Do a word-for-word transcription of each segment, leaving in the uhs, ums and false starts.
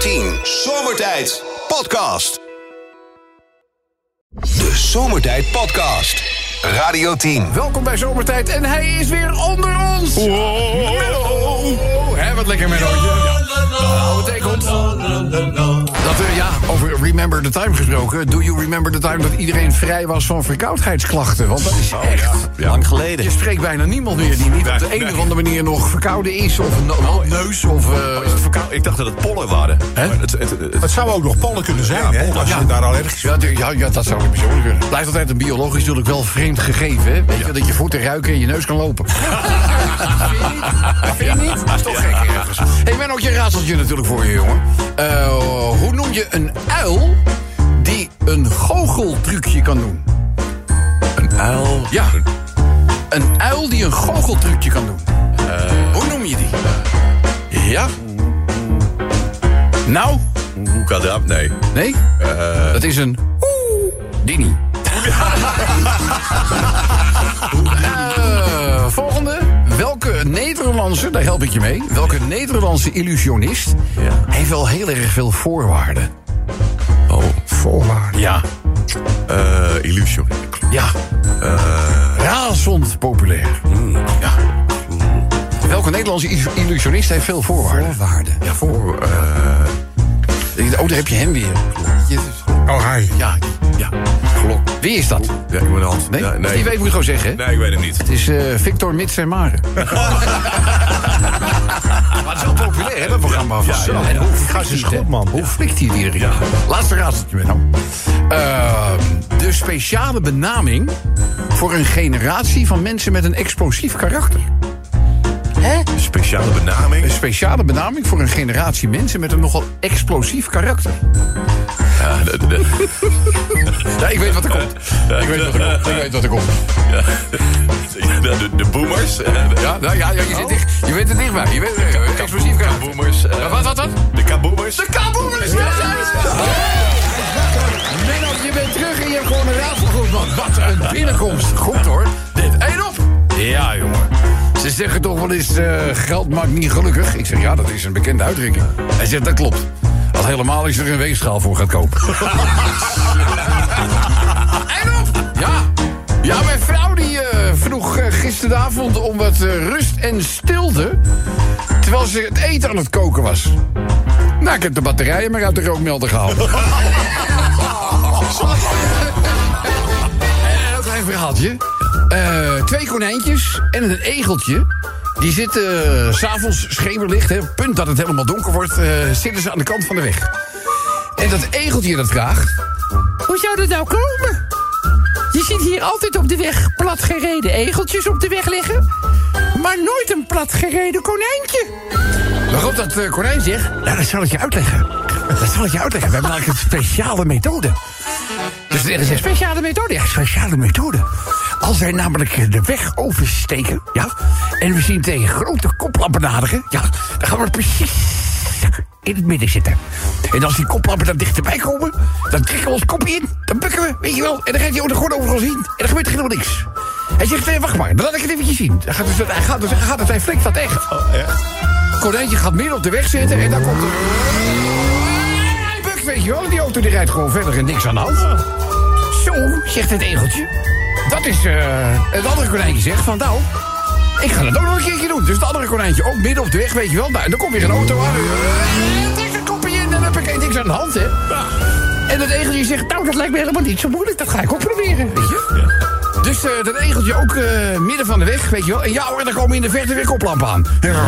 tien Zomertijd Podcast. De Zomertijd Podcast. Radio tien. Welkom bij Zomertijd en hij is weer onder ons. Wow. Menno. Hè, wat lekker Mennootje. Ja. Dat betekent dat we, ja, over Remember the Time gesproken. Do you remember the time dat iedereen vrij was van verkoudheidsklachten? Want dat is echt ja. Ja. Lang geleden. Je spreekt bijna niemand meer die niet op de een of andere manier nog verkouden is. Of een no- neus of... Uh, Oh, is het verkou- Ik dacht dat het pollen waren. Hè? Maar Het, het, het, Het zou ook nog pollen kunnen zijn, Ja, hè? pollen. Als je Ja. daar allergisch Ja, d- ja, ja, dat zou ik bijzonder kunnen. Blijft altijd een biologisch natuurlijk wel vreemd gegeven, hè? Weet je, dat je voeten ruiken en je neus kan lopen. Vind je niet? Vind je niet? Dat is toch gek ergens. Hé, hey, men ook je raadseltje natuurlijk voor je, jongen. Uh, hoe noem je een uil die een goocheltrucje kan doen? Een uil. Ja, een uil die een goocheltrucje kan doen. Uh, hoe noem je die? Ja? Nou? Hoe kan dat? Nee. Nee? Uh, Dat is een Dini. uh, volgende. Welke Nederlandse, daar help ik je mee. Welke Nederlandse illusionist Ja. heeft wel heel erg veel voorwaarden? oh. voorwaarden. Ja, Uh, illusion. ja. Uh, Razend populair. Ja. Welke Nederlandse illu- illusionist heeft veel voorwaarden? Voorwaarden. Ja, voor. uh, Oh, daar heb je hem weer. Je- Oh, hij. Ja, ja. Glok. Wie is dat? ja, iemand anders. Nee? Ja, Als nee. die weet moet je gewoon zeggen, hè? Nee, ik weet het niet. Het is uh, Victor Mits en Mare. Maar het is wel populair, hè, dat programma van Ja, Zo. ja, ja. En hoe Gast flikt is hij het, goed, man. hè? Hoe flikt hij het iedere keer? Laatste raadseltje met hem. Uh, de speciale benaming voor een generatie van mensen met een explosief karakter. Een speciale benaming. Een speciale benaming voor een generatie mensen met een nogal explosief karakter. Ja, de, de, de, Ja, ik weet wat er komt. Ik weet wat er komt. Ik weet wat er komt. ja, de, de, de boomers. Uh, de, Ja, nou, ja, ja je, zit dicht, je weet er dichtbij. Je weet uh, explosief karakter. boomers. Uh, Wat, wat, wat? De kaboomers. De kaboomers! Ja, Menno, je bent terug en je hebt gewoon een raadsel goed, man. Wat een binnenkomst. Goed, hoor. Dit één op. Ja, jongen. Ze zeggen toch wel eens, uh, geld maakt niet gelukkig. Ik zeg, ja, dat is een bekende uitdrukking. Hij zegt, dat klopt. Al helemaal als je er een weegschaal voor gaat kopen. Eén op. Ja. Ja, mijn vrouw die uh, vroeg uh, gisteravond om wat uh, rust en stilte, terwijl ze het eten aan het koken was. Nou, ik heb de batterijen maar uit de rookmelder gehaald. Een heel klein verhaaltje. Uh, twee konijntjes en een egeltje. Die zitten uh, 's avonds schemerlicht, hè, punt dat het helemaal donker wordt, uh, zitten ze aan de kant van de weg. En dat egeltje dat vraagt: hoe zou dat nou komen? Je ziet hier altijd op de weg platgereden egeltjes op de weg liggen, maar nooit een platgereden konijntje. Waarop dat uh, konijn zegt: nou, dat zal ik je uitleggen. Dat zal ik je uitleggen. We hebben namelijk een speciale methode. Dus er is een speciale methode. Ja, een speciale methode. Als wij namelijk de weg oversteken, ja, en we zien tegen grote koplampen naderen, ja, dan gaan we precies in het midden zitten. En als die koplampen dan dichterbij komen, dan trekken we ons kopje in, dan bukken we, weet je wel, en dan gaat die auto gewoon overal zien. En dan gebeurt er helemaal niks. Hij zegt, eh, wacht maar, dan laat ik het eventjes zien. Dan gaat het, hij gaat het, hij gaat het, hij flikt dat echt. Het konijntje gaat midden op de weg zitten en dan komt er... Hij bukt, weet je wel, die auto die rijdt gewoon verder en niks aan de hand. Zo, zegt het egeltje. Dat is, uh, het andere konijntje zegt van, nou, ik ga dat ook nog een keertje doen. Dus het andere konijntje ook midden op de weg, weet je wel. Nou, en dan komt weer een auto aan. Uh, trek het kopje in en dan heb ik niks aan de hand, hè. En dat egeltje zegt, nou, dat lijkt me helemaal niet zo moeilijk. Dat ga ik ook proberen, weet je. Ja. Dus uh, dat egeltje ook uh, midden van de weg, weet je wel. En ja hoor, dan komen in de verte weer koplampen aan.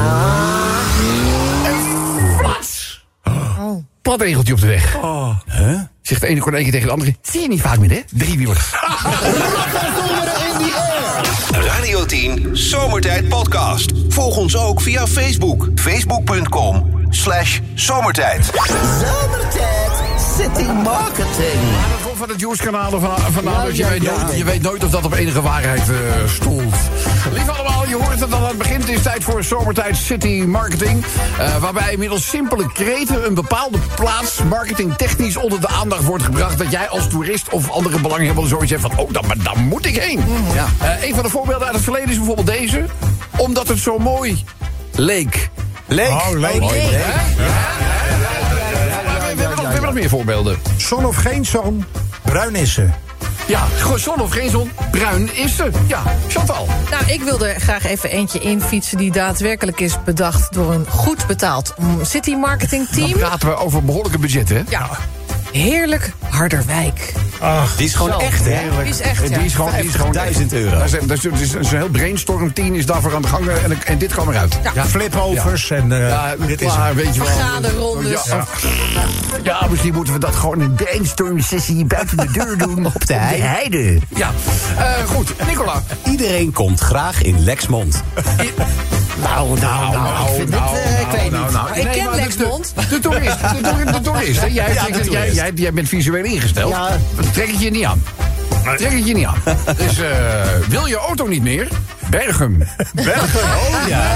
En flats. Oh. Plat egeltje op de weg. Oh. Huh? Zegt de ene konijntje tegen de andere, zie je niet vaak meer, hè? Driewielers. Radio tien Zomertijd Podcast. Volg ons ook via Facebook. Facebook.com slash Zomertijd. Zomertijd City Marketing. Dat komt van het Juice-kanaal van, vandaan. Ja, Dus je, ja, weet ja. nooit, je weet nooit of dat op enige waarheid uh, stoelt. Lief allemaal, je hoort het al aan het begin. Het is tijd voor Zomertijd City Marketing. Uh, waarbij middels simpele kreten een bepaalde plaats marketingtechnisch onder de aandacht wordt gebracht. Dat jij als toerist of andere belanghebbenden zoiets hebt van, oh, dan, maar dan moet ik heen. Ja. Uh, een van de voorbeelden uit het verleden is bijvoorbeeld deze. Omdat het zo mooi leek. Leek. Oh, leuk. Mooi, hè? Ja, ja, ja, ja, ja. meer voorbeelden? Zon of geen zon, bruin is ze. Ja, gewoon zon of geen zon, bruin is ze. Ja, Chantal. Nou, ik wil er graag even eentje in fietsen die daadwerkelijk is bedacht door een goed betaald city marketing Dan team. praten we over behoorlijke budgetten, hè? Ja, heerlijk Harderwijk. Ach, Die is gewoon Zo, echt, hè? Die is echt, ja. Die is gewoon, die is gewoon vijftigduizend euro. Dat is, dat is, dat is een heel brainstorm-team is daarvoor aan de gang en, en dit kwam eruit. Ja. flipovers en uh, Ja, dit is klaar, weet je wel. Vergaderrondes. Ja, ja, misschien moeten we dat gewoon een brainstorm-sessie buiten de deur doen. Op de hei. heide. Ja, uh, goed. Nicola. Iedereen komt graag in Lexmond. Nou, nou, nou, ik vind nou, dit, uh, ik nou, weet nou, niet. nou. Ik ken maar de- Lexmond. De, de toerist, de, toer- de toerist. Hè. Jij, Ja, jij, de jij, toerist. jij, jij bent visueel ingesteld. Ja. Trek het je niet aan. Trek het je niet aan. Dus uh, wil je auto niet meer? Berghem. Bergen. Oh ja.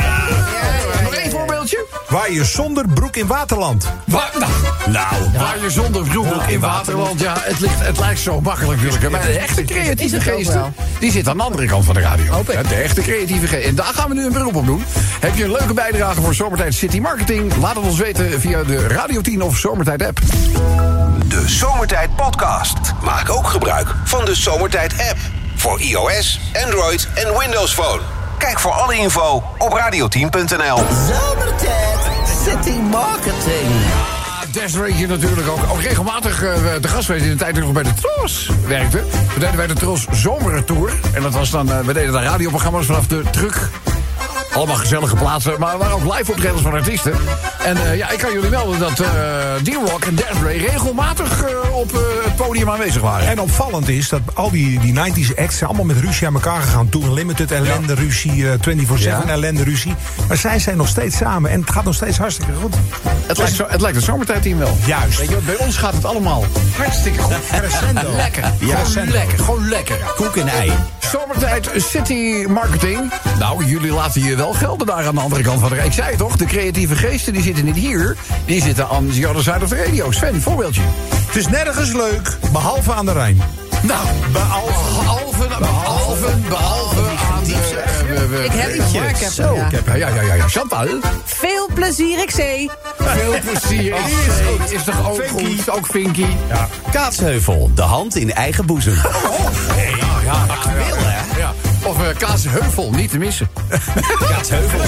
Nog één voorbeeldje. Waar je zonder broek in Waterland. Waar, nou, Nou, waar je zonder broek in Waterland. Ja, het, ligt, het lijkt zo makkelijk, Willeke. Maar de echte Is creatieve het ook geesten, wel. die zit aan de andere kant van de radio. Hoop ik. Ja, de echte creatieve geesten. En daar gaan we nu een beroep op doen. Heb je een leuke bijdrage voor Zomertijd City Marketing? Laat het ons weten via de Radio tien of Zomertijd app. De Zomertijd Podcast. Maak ook gebruik van de Zomertijd app. Voor iOS, Android en Windows Phone. Kijk voor alle info op radiotien punt n l. Zomertijd City Marketing. Desiree hier natuurlijk ook, ook regelmatig uh, de gast geweest in de tijd dat ik nog bij de Tros werkte. We deden bij de Tros Zomertour. En dat was dan, uh, we deden daar radioprogramma's vanaf de truck. Allemaal gezellige plaatsen, maar er waren ook live optredens van artiesten. En uh, ja, ik kan jullie melden dat uh, D-Rock en Desiree regelmatig uh, op uh, het podium aanwezig waren. En opvallend is dat al die, die nineties acts zijn allemaal met ruzie aan elkaar gegaan. Toen Unlimited, ellende, ruzie, uh, vierentwintig zeven, Ja. ellende, ruzie. Maar zij zijn nog steeds samen en het gaat nog steeds hartstikke goed. Het lijkt, zo, het lijkt een zomertijdteam wel. Juist. Weet je, wat, bij ons gaat het allemaal hartstikke goed. Crescendo. Lekker. Ja, Gewoon crescendo. lekker. Gewoon lekker. koek en ei. Zomertijd City Marketing. Nou, jullie laten je wel gelden daar aan de andere kant van de... Ik zei het toch, de creatieve geesten die zitten niet hier. Die zitten aan the other side of the radio. Sven, voorbeeldje. Het is nergens leuk, behalve aan de Rijn. Nou, behalve, behalve, behalve, behalve aan de... eh, we- we- Ik heb iets, hoor. Ik heb Zo, hem, ja. ik heb, ja, ja, ja, ja. Chantal. Veel plezier, ik zee. Veel plezier. Die is, goed. Is toch ook Finky. goed? Ook Finky. Ja. Kaatsheuvel, de hand in eigen boezem. Ja, ja, actueel, hè? Ja. Of uh, Kaatsheuvel, niet te missen. Kaatsheuvel.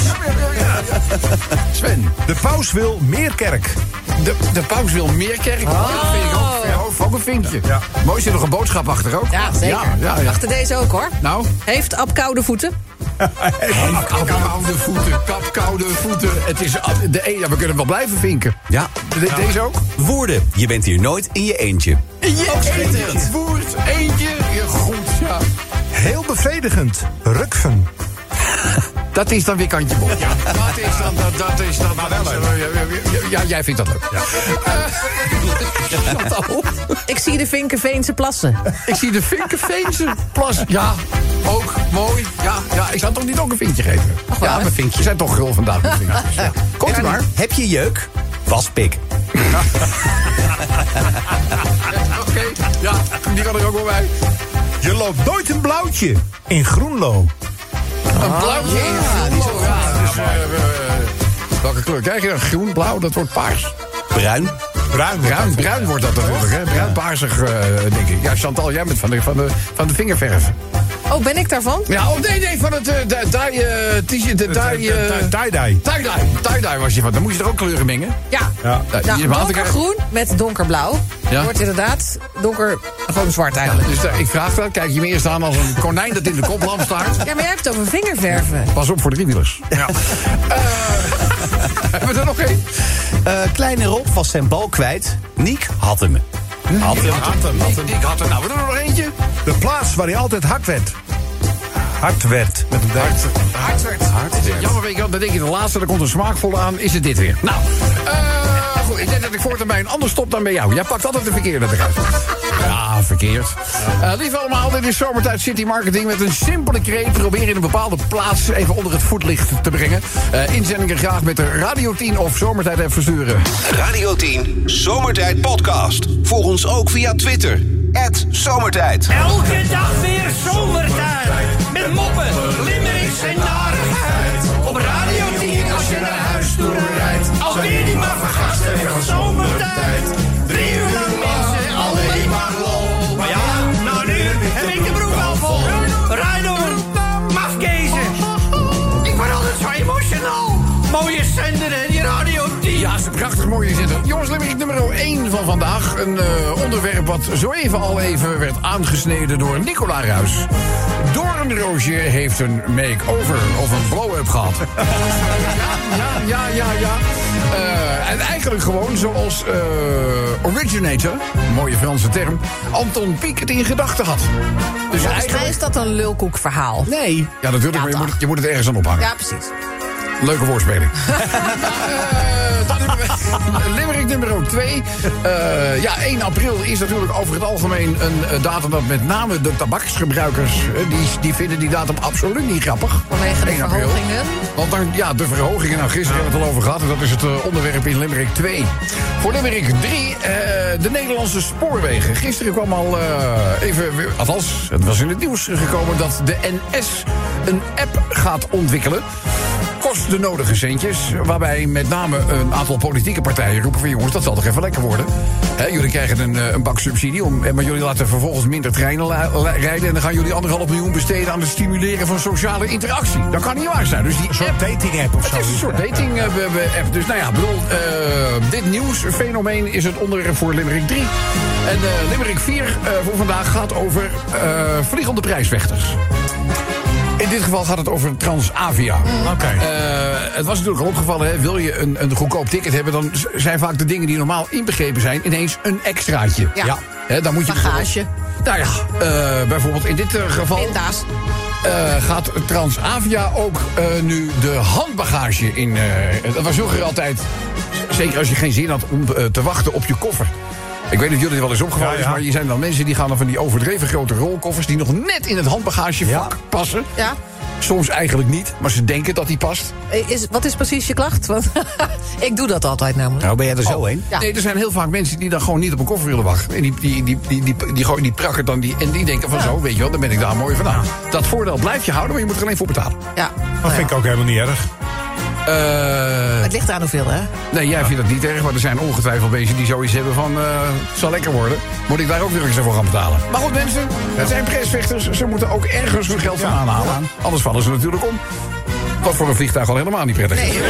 Sven. De paus wil meer kerk. De, de paus wil meer kerk. Oh. Dat vind ik ook, ja, ook, ook een vinkje. Ja. Mooi zit nog een boodschap achter ook. Ja, zeker. Ja, ja, ja. Achter deze ook, hoor. Nou, Heeft Ab koude voeten? kapkoude voeten, kapkoude voeten. Het is, de, ja, we kunnen wel blijven vinken. Ja. De, deze ook? Woorden, je bent hier nooit in je eentje. Je eentje, voert, eentje. Ja, goed, ja. Heel bevredigend, rukven. Dat is dan weer kantje bol. Ja, dat is dan... Dat, dat is dan maar wel leuk. Ja, ja, ja, ja, jij vindt dat leuk. Ja. Uh, Chantal. Ik zie de Vinkenveense plassen. Ik zie de Vinkenveense plas. Ja, ook mooi. Ja, ja, ik zou toch niet ook een vinkje geven? Ja, mijn vinkjes zijn toch gul vandaag met vingertjes. Ja. Komt u maar. Heb je jeuk? Waspik. Oké, ja, die kan er ook wel bij. Je loopt nooit een blauwtje in Groenlo. Een blauwtje in groen. Ja, dus, uh, uh, welke kleur krijg je dan? Groen, blauw, dat wordt paars. Bruin. Bruin. Bruin, bruin wordt dat natuurlijk, hè? Bruin, paarsig, uh, denk ik. Ja, Chantal, jij bent van de, van de, van de vingerverf. Oh, ben ik daarvan? Ja, oh nee, nee, van het uh, dye, uh, t-shirt, de dye... uh, Tie-dye. Tie-dye, tie-dye was je van. Dan moest je er ook kleuren mengen. Ja. Ja. Uh, Nou, je maat- donkergroen met donkerblauw. Ja. Wordt inderdaad donker, gewoon zwart eigenlijk. Dus uh, ik vraag dat, kijk je me eerst aan als een konijn dat in de koplamp staat. Ja, maar jij hebt het over vingerverven. Pas op voor de driewielers. Ja. Uh, hebben we er nog één? Uh, kleine Rob was zijn bal kwijt. Niek had hem. Had hem. Had hem, had hem. Ik had er nou, we doen er nog eentje. De plaats waar hij altijd hard werd. Hard werd. Met een Hart, hart werd. Hart Jammer, weet je wel, dan denk je de laatste, er komt een smaakvolle aan, is het dit weer. Nou, uh, goed, ik denk dat ik voortaan bij een ander stop dan bij jou. Jij pakt altijd de verkeerde eruit. Ja, verkeerd. Uh, lief allemaal, dit is Zomertijd City Marketing met een simpele kreet. Probeer in een bepaalde plaats even onder het voetlicht te brengen. Uh, inzendingen graag met de Radio tien of Zomertijd even versturen. Radio tien Zomertijd Podcast. Volg ons ook via Twitter. at Zomertijd. Elke dag weer zomertijd. Met moppen, limmerings en narigheid. Op Radio tien als je naar huis toe rijdt. Alweer die maar vergasten van zomertijd. die Radio tien. Ja, is een prachtig mooie zitten. Jongens, limerick nummer één van vandaag. Een uh, onderwerp wat zo even al even werd aangesneden door Nicola Ruijs. Doornroosje heeft een make-over of een blow-up gehad. Ja, ja, ja, ja, ja. Uh, en eigenlijk gewoon zoals uh, originator, mooie Franse term, Anton Pieck het in gedachten had. Dus Volgens eigenlijk... mij is dat een lulkoekverhaal. Nee. Ja, natuurlijk, Ja, maar je toch. moet, je moet het ergens aan ophangen. Ja, precies. Leuke woordspeling. uh, dan hebben we limerick nummer twee. Uh, ja, één april is natuurlijk over het algemeen een uh, datum dat met name de tabaksgebruikers, uh, die, die vinden die datum absoluut niet grappig. Vanwege de één april. verhogingen. Want dan, ja, de verhogingen, nou gisteren hebben we het al over gehad, en dat is het uh, onderwerp in limerick twee. Voor limerick drie, uh, de Nederlandse spoorwegen. Gisteren kwam al uh, even, weer- althans, het was in het nieuws gekomen dat de N S een app gaat ontwikkelen. Kost de nodige centjes, waarbij met name een aantal politieke partijen roepen van jongens, dat zal toch even lekker worden. Hè, jullie krijgen een, eh, een bak subsidie, om, maar jullie laten vervolgens minder treinen la- la- rijden en dan gaan jullie anderhalf miljoen besteden aan het stimuleren van sociale interactie. Dat kan niet waar zijn. Dus die Een soort app, dating-app of zo. het is een soort dating-app. Dus nou ja, bedoel, uh, dit nieuwsfenomeen is het onderwerp voor limerick drie. En uh, limerick vier uh, voor vandaag gaat over uh, vliegende prijsvechters. In dit geval gaat het over Transavia. Oké. Uh, het was natuurlijk al opgevallen, hè, wil je een, een goedkoop ticket hebben, dan z- zijn vaak de dingen die normaal inbegrepen zijn ineens een extraatje. Ja. Hè, dan moet je Bagage. Nou ja, uh, bijvoorbeeld in dit uh, geval Pinda's. uh, gaat Transavia ook uh, nu de handbagage in. Uh, dat was vroeger altijd, zeker als je geen zin had om uh, te wachten op je koffer. Ik weet niet of jullie het wel eens opgevallen Ja, is, ja. maar je zijn dan mensen die gaan dan van die overdreven grote rolkoffers die nog net in het handbagagevak Ja. passen. Ja. Soms eigenlijk niet, maar ze denken dat die past. Is, wat is precies je klacht? Want ik doe dat altijd namelijk. Nou, ben jij er zo heen? Ja. Nee, er zijn heel vaak mensen die dan gewoon niet op een koffer willen wachten. En die, die, die, die, die, die, gooien die prakken dan die, en die denken van zo, weet je wel, dan ben ik daar mooi vandaan. Dat voordeel blijf je houden, maar je moet er alleen voor betalen. Ja. Dat vind ik ook helemaal niet erg. Eh, Het ligt aan hoeveel, hè? nee, jij vindt het niet erg, maar er zijn ongetwijfeld mensen die zoiets hebben van, eh, het zal lekker worden. Moet ik daar ook weer eens voor gaan betalen? Maar goed mensen, het zijn prijsvechters, ze moeten ook ergens hun geld van aanhalen. Anders vallen ze natuurlijk om. Wat voor een vliegtuig al helemaal niet prettig is. Nee.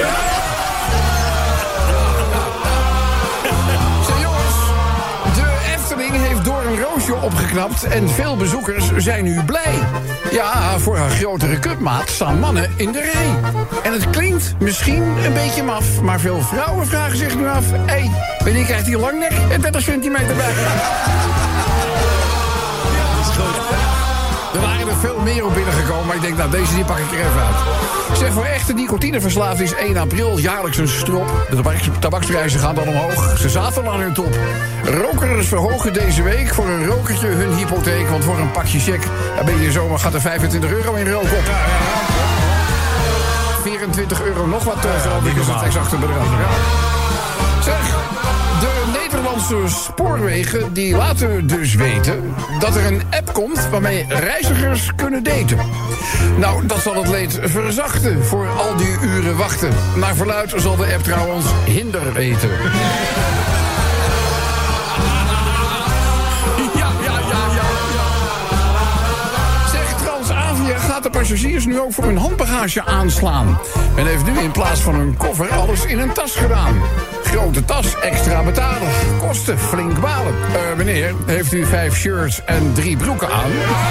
Zeg, jongens, de Efteling heeft door een roosje opgeknapt en veel bezoekers zijn nu blij. Ja, voor een grotere cupmaat staan mannen in de rij. En het klinkt misschien een beetje maf, maar veel vrouwen vragen zich nu af: hé, hey, wanneer krijgt hij langnek en dertig centimeter bij? Er waren er veel meer op binnengekomen, maar ik denk, nou, deze die pak ik er even uit. Zeg, voor echte nicotineverslaafd is één april jaarlijks een strop. De tabaks, tabaksprijzen gaan dan omhoog. Ze zaten al aan hun top. Rokers verhogen deze week voor een rokertje hun hypotheek. Want voor een pakje check, dan ben je zomaar, gaat er vijfentwintig euro in rook op. vierentwintig euro nog wat, uh, geloof ik, is het exacte bedrag. Ja. Zeg, de Nederlandse spoorwegen die laten dus weten dat er een app komt waarmee reizigers kunnen daten. Nou, dat zal het leed verzachten voor al die uren wachten. Naar verluidt zal de app trouwens hinder eten. Ja, ja, ja, ja, ja. Zeg, Transavia gaat de passagiers nu ook voor hun handbagage aanslaan. Men heeft nu in plaats van een koffer alles in een tas gedaan. Grote tas, extra betalen. Kosten, flink balen. Uh, meneer, heeft u vijf shirts en drie broeken aan?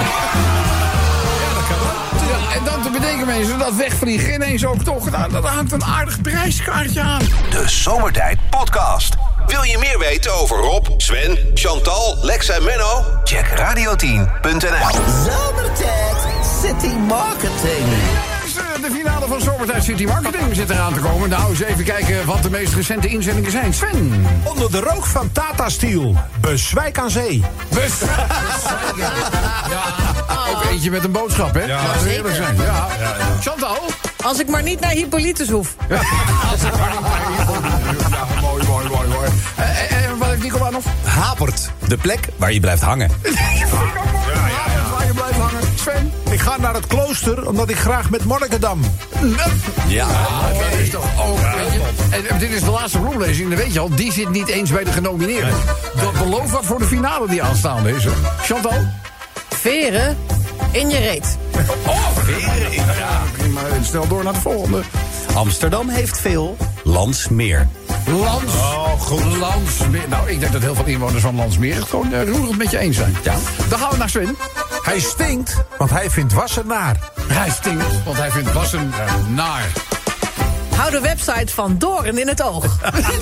Ja, en dan te bedenken mensen dat wegvliegen ineens ook toch. Nou, dat hangt een aardig prijskaartje aan. De Zomertijd Podcast. Wil je meer weten over Rob, Sven, Chantal, Lex en Menno? Check radio tien punt n l. Zomertijd City Marketing. De finale van Zomertijd City Marketing zit eraan te komen. Nou, eens even kijken wat de meest recente inzendingen zijn. Sven. Onder de rook van Tata Steel. Bezwijk aan zee. Bus. Ja, ook eentje met een boodschap, hè? Ja, Laten we eerlijk zijn. Ja. Chantal. Als ik maar niet naar Hippolytus hoef. Ja, mooi, mooi, mooi, mooi. En, en wat heeft Nicola nog? Hapert, de plek waar je blijft hangen. Waar je blijft hangen. Sven. Ik ga naar het klooster omdat ik graag met Monnikendam. Ja. Dat is toch ook, weet je. En, en dit is de laatste bloemlezing, dan weet je al, die zit niet eens bij de genomineerden. Dat belooft wat voor de finale die aanstaande is. Chantal? Veren in je reet. Oh, weer. Ja, maar snel door naar de volgende. Amsterdam heeft veel Landsmeer. Lans. Oh, goed. Landsmeer. Nou, ik denk dat heel veel inwoners van Landsmeer het gewoon uh, roerend met je eens zijn. Ja. Dan gaan we naar Sven. Hij stinkt, want hij vindt wassen naar. Hij stinkt, want hij vindt wassen uh, naar. Hou de website van Doorn in het oog.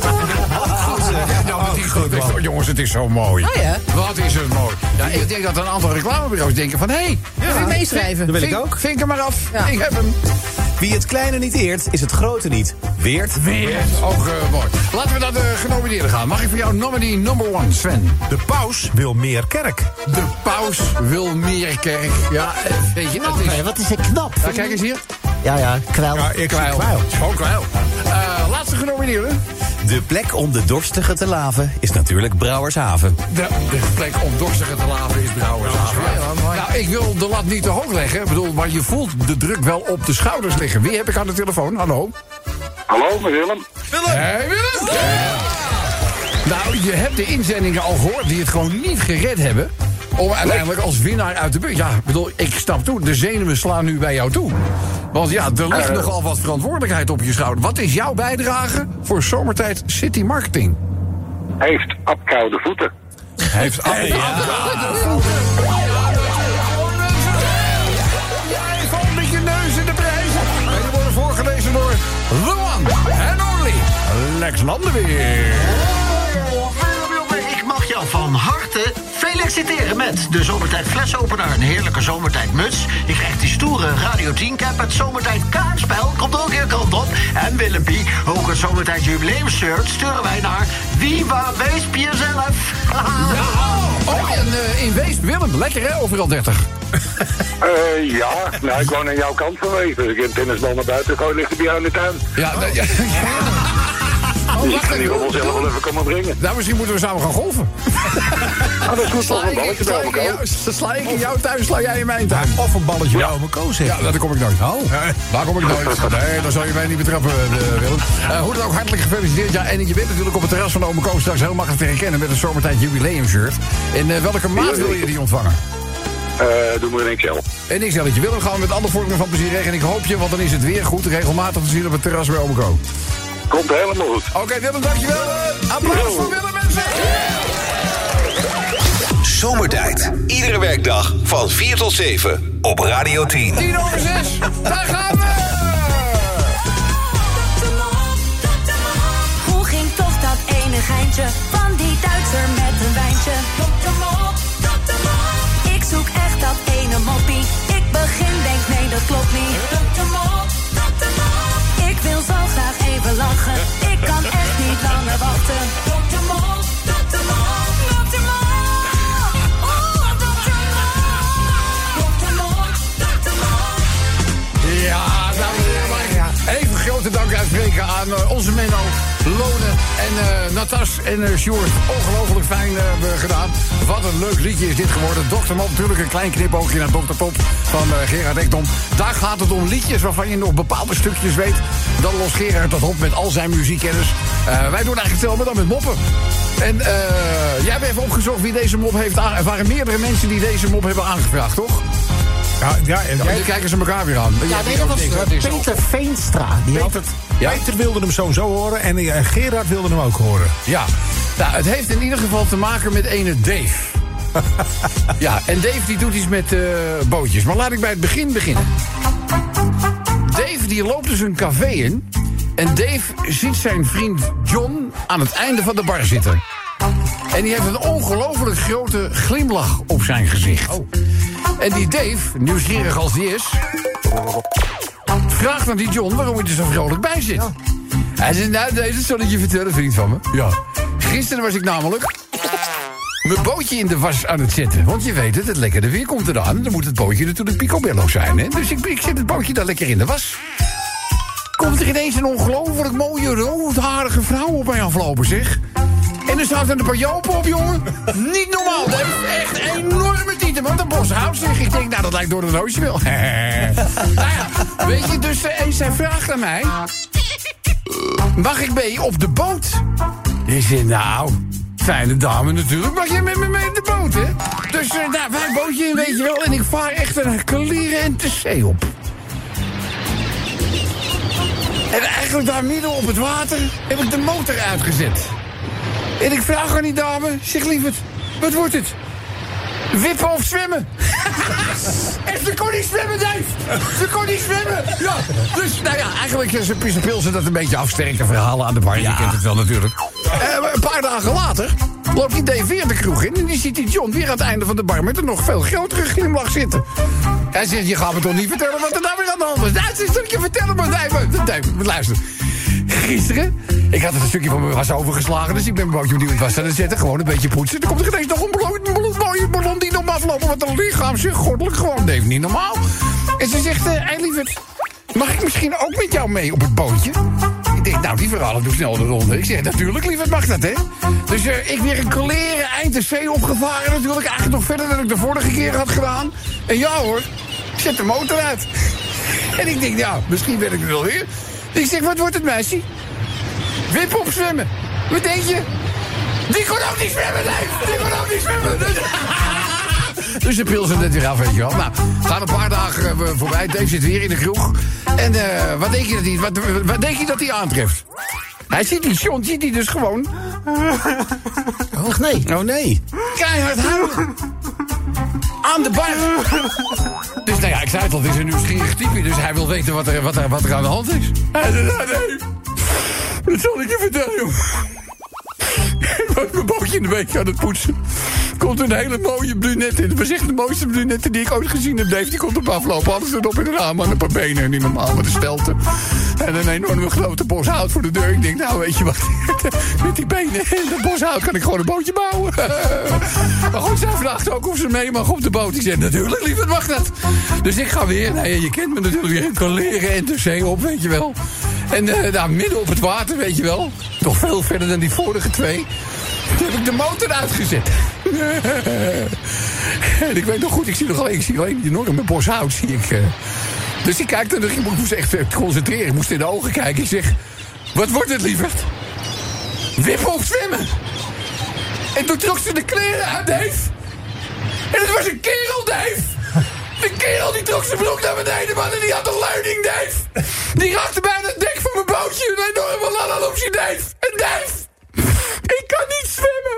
Nou, die goed, oh, jongens, het is zo mooi. Oh ja. Wat is het mooi. Ja, ik denk dat een aantal reclamebureaus denken van... hé, hey, ja, wil je meeschrijven? Dat wil vink, ik ook. Vink hem maar af. Ja. Ik heb hem. Wie het kleine niet eert, is het grote niet. Weert. Weert. Ook uh, mooi. Laten we naar de genomineerden gaan. Mag ik voor jou nominee number one, Sven? De paus wil meer kerk. De paus wil meer kerk. Ja, weet je, dat is... Wat is een knap. Ja, kijk eens hier. Ja, ja, kwijl. Ja, ik Kwijl. kwijl. Gewoon kwijl. Uh, laatste genomineerde. De plek om de dorstige te laven is natuurlijk Brouwershaven. De, de plek om dorstiger te laven is Brouwershaven. Nou, ik wil de lat niet te hoog leggen. Ik bedoel, maar je voelt de druk wel op de schouders liggen. Wie heb ik aan de telefoon? Hallo? Hallo, met Willem. Willem! Hey, Willem! Ja. Nou, je hebt de inzendingen al gehoord die het gewoon niet gered hebben... om uiteindelijk als winnaar uit de bus. Ja, ik bedoel, ik stap toe. De zenuwen slaan nu bij jou toe. Want ja, er ligt uh, nogal wat verantwoordelijkheid op je schouder. Wat is jouw bijdrage voor Zomertijd City Marketing? Heeft abkoude voeten. Heeft abkoude voeten. Jij valt met je neus in de prijs. En die worden voorgelezen door The One and Only Lex Landenweer. Ik mag jou van harte feliciteren met de Zomertijd Flesopener. Een heerlijke Zomertijd muts. Je krijgt die stoere Radio tien cap. Het Zomertijd kaartspel komt ook weer kant op. En Willempie, ook het Zomertijd jubileumshirt sturen wij naar Viva Weesp jezelf. Ja, oh, en uh, in Weesp, Willem, lekker hè, overal dertig. Uh, ja, nou, ik woon aan jouw kant van Weesp. Dus ik heb een tennisbal naar buiten gegooid, ligt er bij jou in de tuin. Ja, ja, ja. Oh, dus ik ga die rommel zelf wel even komen brengen. Nou, misschien moeten we samen gaan golven. Ah, dat is goed, toch een balletje bij elkaar. Sla ik in jouw tuin, sla jij in mijn tuin. Of een balletje bij ja. Ome Koos. Ja, daar kom ik nooit. Oh, daar kom ik nooit. Nee, dan zal je mij niet betrappen, uh, Willem. Uh, hoe dan ook, hartelijk gefeliciteerd. Ja, en je bent natuurlijk op het terras van Ome Koos straks heel makkelijk te herkennen met een Zomertijd jubileumshirt. In uh, welke maat wil je die ontvangen? Uh, doe maar een X L. Een X L'tje. Willem, gaan we met alle vormen van plezier regelen. Ik hoop je, want dan is het weer goed regelmatig te zien op het terras bij Ome Koos. Komt helemaal goed. Oké, okay, Willem, dankjewel. Applaus voor Willem en Zek. Zomertijd. Iedere werkdag van vier tot zeven op Radio tien. tien over zes. Daar gaan we. Hoe ging toch dat ene geintje van die Duitser met een wijntje? Dokter Mop, Dokter Mop. Ik zoek echt dat ene moppie. Ik begin, denk nee, dat klopt niet. Dokter Mop, Dokter Mop. Ik wil zo graag even lachen. Ik kan echt niet langer wachten. Dokter Mop, Dokter Mop, Dokter Mop. Oh, Dokter Mop. Dokter Mop, Dokter Mop. Ja, dames en heren, even grote dank uitspreken aan uh, onze Menno, Lone en uh, Natas en uh, Sjoerd. Ongelooflijk fijn uh, hebben we gedaan. Wat een leuk liedje is dit geworden. dokter Mop, natuurlijk een klein knipoogje naar dokter Top van uh, Gerard Ekdom. Daar gaat het om liedjes waarvan je nog bepaalde stukjes weet. Dan lost Gerard dat op met al zijn muziekkennis. Uh, wij doen eigenlijk hetzelfde dan met moppen. En uh, jij hebt even opgezocht wie deze mop heeft aangebracht. Er waren meerdere mensen die deze mop hebben aangevraagd, toch? Ja, ja, en ja, jij... nu kijken ze elkaar weer aan. Ja, nee, dat was Peter Veenstra. Die had het... Ja? Peter wilde hem sowieso horen en uh, Gerard wilde hem ook horen. Ja, nou, het heeft in ieder geval te maken met ene Dave. Ja, en Dave die doet iets met uh, bootjes. Maar laat ik bij het begin beginnen. Dave die loopt dus een café in. En Dave ziet zijn vriend John aan het einde van de bar zitten. En die heeft een ongelooflijk grote glimlach op zijn gezicht. Oh. En die Dave, nieuwsgierig als die is, vraagt aan die John waarom hij er zo vrolijk bij zit. Ja. Hij zegt, nou, deze zal ik je vertellen, vriend van me. Ja. Gisteren was ik namelijk mijn bootje in de was aan het zetten. Want je weet het, het lekkere weer komt eraan. En dan moet het bootje natuurlijk picobello zijn. Hè? Dus ik, ik zet het bootje daar lekker in de was. Komt er ineens een ongelooflijk mooie roodharige vrouw op mij aflopen, zeg. En er staat er een paar jopen op, jongen. Niet normaal, dat is echt enorme tieten. Want een boshout, zeg. Ik denk, nou, dat lijkt door de roosje wel. Nou ja, weet je, dus uh, en zij vraagt aan mij, mag ik mee op de boot? Ik zeg, nou, fijne dame natuurlijk. Mag je met me mee op de boot, hè? Dus uh, nou, wij bootje in, weet je wel. En ik vaar echt een kleren en de zee op. En eigenlijk daar midden op het water heb ik de motor uitgezet. En ik vraag aan die dame, zeg lieverd, wat wordt het? Wippen of zwemmen? En ze kon niet zwemmen, Dave! Ze kon niet zwemmen! Ja, dus, nou ja, eigenlijk is een pilsen dat een beetje afsterken verhalen aan de bar. Ja. Je kent het wel natuurlijk. Uh, een paar dagen later loopt die Dave weer de kroeg in... en die ziet die John weer aan het einde van de bar... met een nog veel grotere glimlach zitten. Hij zegt, je gaat me toch niet vertellen wat er nou weer aan de hand was? Nou, het is een stukje vertellen, maar Dave, Dave, luister. Gisteren, ik had het een stukje van mijn was overgeslagen... dus ik ben mijn bootje opnieuw in het was aan het zetten. Gewoon een beetje poetsen. Dan komt er ineens nog een ballon, mooie ballon die nog maar aflopen... wat een lichaam, zeg, goddelijk gewoon, Dave, niet normaal. En ze zegt, hé, uh, hey, lieverd, mag ik misschien ook met jou mee op het bootje? Ik denk, nou, die verhalen doen snel de ronde. Ik zeg, natuurlijk, lieverd, mag dat, hè? Dus uh, ik weer een coleren eind de zee opgevaren natuurlijk. Eigenlijk nog verder dan ik de vorige keer had gedaan. En ja, hoor, ik zet de motor uit. En ik denk, nou, misschien ben ik er wel weer... Ik zeg, wat wordt het, meisje? Wip op zwemmen. Wat denk je? Die kon ook niet zwemmen, nee. Die kon ook niet zwemmen. Dus de pil zit net weer af, weet je wel. Nou, gaan een paar dagen uh, voorbij. Dave zit weer in de kroeg. En uh, wat denk je dat hij wat, wat denk je dat hij aantreft? Hij ziet die John, ziet hij dus gewoon... Oh, nee. Oh, nee. Keihard huilen. Aan de bar. Dus nou ja, ik zei het al, het is een nieuwsgierig type. Dus hij wil weten wat er, wat er, wat er aan de hand is. Hij zei, nou, nee. Dat zal ik je vertellen, joh. Ik was mijn bootje in de week aan het poetsen. Komt een hele mooie brunette in. Dat was echt de mooiste brunette die ik ooit gezien heb. Dave, die komt op aflopen. Alles erop in de raam aan een paar benen. Niet normaal met de stelten. En een enorme grote bos hout voor de deur. Ik denk, nou, weet je wat. Met die benen en dat bos hout kan ik gewoon een bootje bouwen. Maar goed, zij vraagt ook of ze mee mag op de boot. Ik zeg, natuurlijk, lieverd, mag dat. Dus ik ga weer. Nou ja, je kent me natuurlijk weer. Ik kan leren en de zee op, weet je wel. En uh, daar midden op het water, weet je wel. Toch veel verder dan die vorige twee. Toen heb ik de motor uitgezet. En ik weet nog goed, ik zie nog alleen, ik zie alleen die enorme bos hout, zie ik. Uh. Dus ik kijk er, ik moest echt uh, concentreren. Ik moest in de ogen kijken. Ik zeg, wat wordt het, lieverd? Wippen of zwemmen? En toen trok ze de kleren uit, Dave. En het was een kerel, Dave. De kerel die trok zijn broek naar beneden, man. En die had een leiding, Dave. Die raakte bijna het dek van mijn bootje. Een enorme lalaloopje, Dave. En Dave, ik kan niet zwemmen.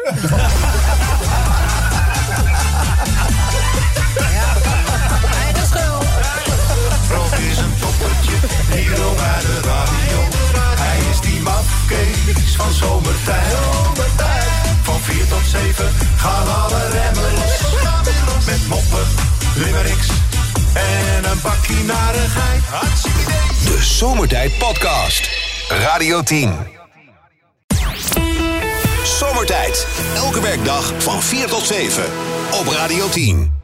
Ja, eigen schuld. Rob is een toppertje, hier bij de radio. Hij is die mafkees van zomertijd. Van vier tot zeven gaan alle remmers. Met moppen, limericks en een bakkie narigheid. De Zomertijd Podcast. Radio tien. Zomertijd. Elke werkdag van vier tot zeven. Op Radio tien.